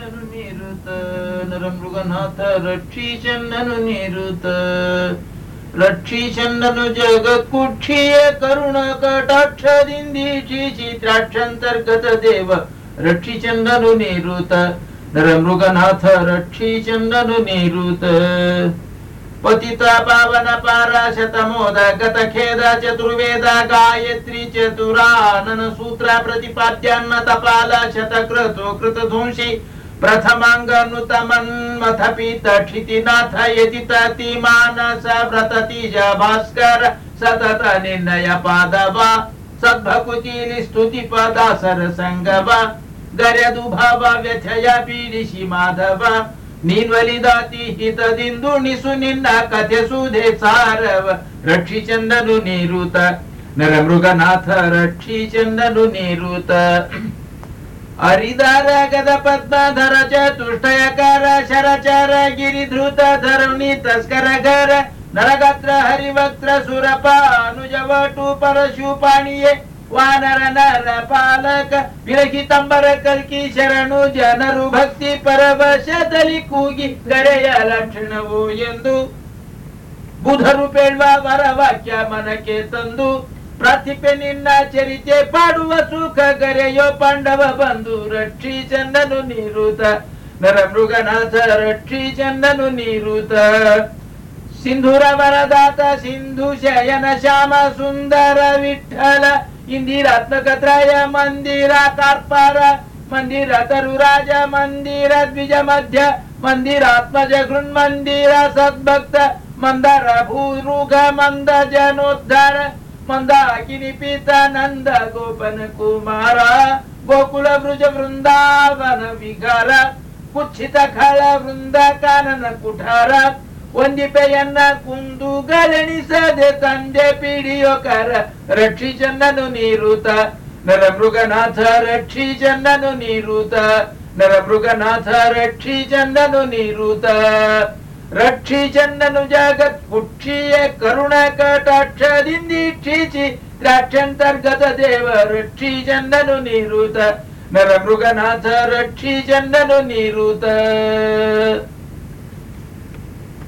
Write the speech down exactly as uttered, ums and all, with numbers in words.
ಚನ್ನನು ನೀರುತ ನರಮೃಗನಾಥ ರಕ್ಷಿ ಚನ್ನನು ನೀರುತ ರಕ್ಷಿ ಚನ್ನನು ಜಗತ್ಕುಕ್ಷಿಯ ಕರುಣ ಕಟಾಕ್ಷದಿಂದೀಕ್ಷಿಸಿ ದ್ರಾಕ್ಷಂತರ್ಗತ ದೇವ ರಕ್ಷಿ ಚನ್ನನು ನೀರುತ ನರಮೃಗನಾಥ ರಕ್ಷಿ ಚನ್ನನು ನೀರುತ ಪತಿತ ಪಾವನ ಪಾರಾಶತ ಮೋದ ಗತ ಖೇದ ಚತುರ್ವೇದ ಗಾಯತ್ರಿ ಚತುರಾನನ ಸೂತ್ರ ಪ್ರತಿಪಾದ್ಯಾನ್ನ ತಪಾಲ ಶತಕ್ರತು ಕೃತಧೂಂಷಿ ಪ್ರಥಮಾಂಗನುತ ಮನ್ಮಥ ಪೀತ ಕ್ಷಿತಿನಾಥ ಯತಿ ತತಿ ಮಾನಸ ವ್ರತತಿಜ ಭಾಸ್ಕರ ಸತತ ನಿರ್ಣಯ ಪಾದವ ಸದ್ಭಕುತಿಲಿ ಸ್ತುತಿ ಪದಾಸರ ಸಂಗವ ಗರ್ಯದು ಭಾವ ವ್ಯಥಯ ಪೀಡಿಸಿ ಮಾಧವ ನೀನ್ವಲಿದಾತಿ ಹಿತದಿಂದು ನಿಸು ನಿನ್ನ ಕಥೆ ಸುಧೆ ಸಾರವ ರಕ್ಷಿ ಚಂದನು ನೀರುತ ನರಮೃಗನಾಥ ರಕ್ಷಿ ಚಂದನು ನೀರುತ ಹರಿದಾರ ಗದ ಪದ್ಮಧರ ಚತುಷ್ಟಯಕಾರ ಶರಚರ ಗಿರಿಧೃತ ಧರುಣಿ ತಸ್ಕರ ಗರ ನರಗತ್ರ ಹರಿವಕ್ತ್ರ ಸುರಪ ಅನುಜವಟು ಪರಶುಪಾಣಿಯೇ ವಾನರ ನರ ಪಾಲಕ ವಿರಹಿತಂಬರ ಕಲ್ಕಿ ಶರಣು ಜನರು ಭಕ್ತಿ ಪರವಶದಲ್ಲಿ ಕೂಗಿ ಗರೆಯ ಲಕ್ಷಣವು ಎಂದು ಬುಧರು ಪೇಳ್ವ ವರ ವಾಕ್ಯ ಮನಕ್ಕೆ ತಂದು ಪ್ರಾರ್ಥಿಪೆ ನಿನ್ನ ಚರಿತೆ ಪಾಡುವ ಸುಖ ಗರೆಯೋ ಪಾಂಡವ ಬಂಧು ರಕ್ಷಿ ಚಂದನು ನೀರುತ ನರಮೃಗನಾಥ ರಕ್ಷಿ ಚಂದನು ನೀರುತ ಸಿಂಧೂರ ವರದಾತ ಸಿಂಧು ಶಯನ ಶ್ಯಾಮ ಸುಂದರ ವಿಠಲ ಇಂದಿರಾತ್ಮಕತ್ರಯ ಮಂದಿರ ಕಾರ್ಪಾರ ಮಂದಿರ ತರುರಾಜ ಮಂದಿರ ದ್ವಿಜ ಮಧ್ಯ ಮಂದಿರಾತ್ಮಜ ಗೃನ್ಮಂದಿರ ಸದ್ಭಕ್ತ ಮಂದರ ಭೂರುಘ ಮಂದ ಜನೋದ್ಧಾರ ಮಂದಾಕಿನಿ ಪೀತ ನಂದ ಗೋಪನ ಕುಮಾರ ಗೋಕುಲ ವೃಜ ವೃಂದಾವನ ವಿಗಾರ ಕುಚ್ಛಿತ ಖಳ ವೃಂದ ಕಾನನ ಕುಠಾರ ಒಂದಿಪೆಯನ್ನ ಕುಂದು ಗಲಣಿಸದೆ ತಂದೆ ಪಿಡಿಯೋಕರ ರಕ್ಷಿ ಚಂದನು ನೀರುತ ನರಮೃಗನಾಥ ರಕ್ಷಿ ಚಂದನು ನೀರುತ ನರಮೃಗನಾಥ ರಕ್ಷಿ ಚಂದನು ನೀರುತ ರಕ್ಷಿ ಚಂದನು ಜಗತ್ ಕುಕ್ಷಿಯ ಕರುಣ ಕಟಾಕ್ಷದಿಂದೀಕ್ಷಿಸಿ ದ್ರಾಕ್ಷಂತರ್ಗತ ದೇವ ರಕ್ಷಿ ಚಂದನು ನೀರುತ ನರಮೃಗನಾಥ ರಕ್ಷಿ ಚಂದನು ನೀರುತ